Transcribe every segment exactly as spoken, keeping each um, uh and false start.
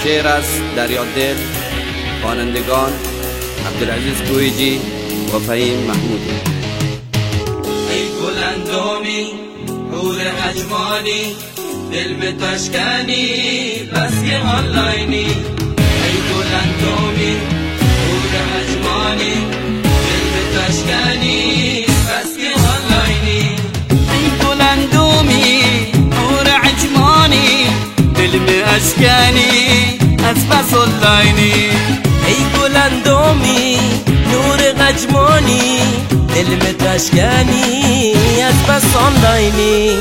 شعر از دریادل، خوانندگان عبدالعزیز کویجی و فهیم محمودی. ای گلندامی حور اجمانی، دل به تشکنی بس که آنلاینی. ای گلندامی حور اجمانی، دل به تشکنی بس که آنلاینی. ای گلندامی حور اجمانی، دل به اشکنی از بس آنلاینی. ای گلندامی نور قجمانی، دل به تشکنی از بس آنلاینی.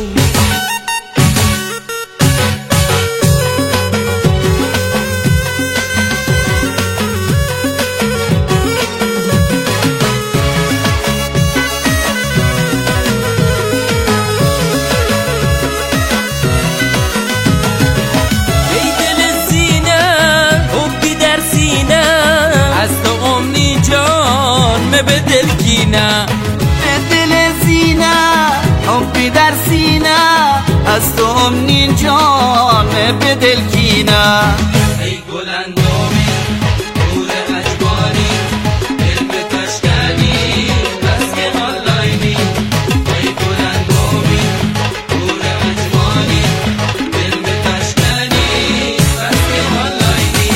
به دل کینه، به دل سینه، حبی در سینه، از تو امنین جان به دل کینه. ای گلندامی حور اجمانی، دل به تشکنی بس که آنلاینی. ای گلندامی حور اجمانی، دل به تشکنی بس که آنلاینی.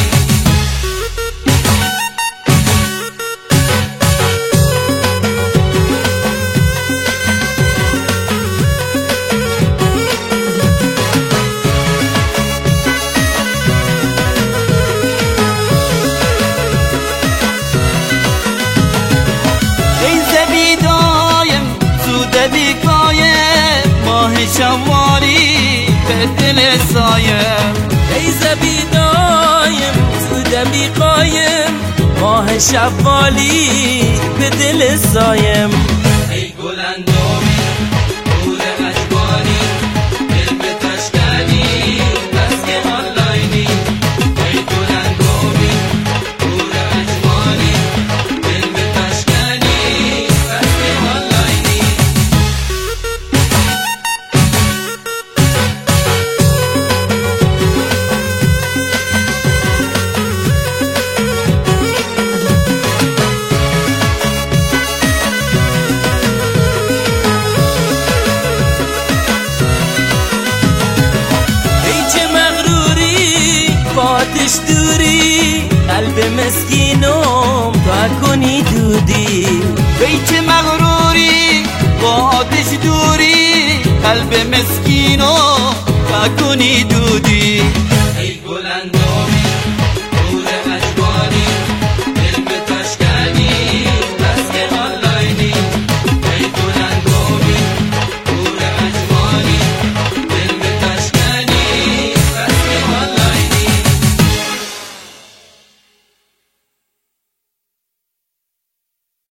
ماه شوالی به دل سایم، ای زبیدایم زودم بی قایم، ماه شوالی به دل سایم. ای گلندامی حور اجمانی، دل به تشکنی بس که آنلاینی. ای گلندامی حور اجمانی، دل به تشکنی بس که آنلاینی. آتش دوری قلب مسکینم تا کنی دودی. ای چه مغروری با آتش دوری، قلب مسکینم تا کنی دودی.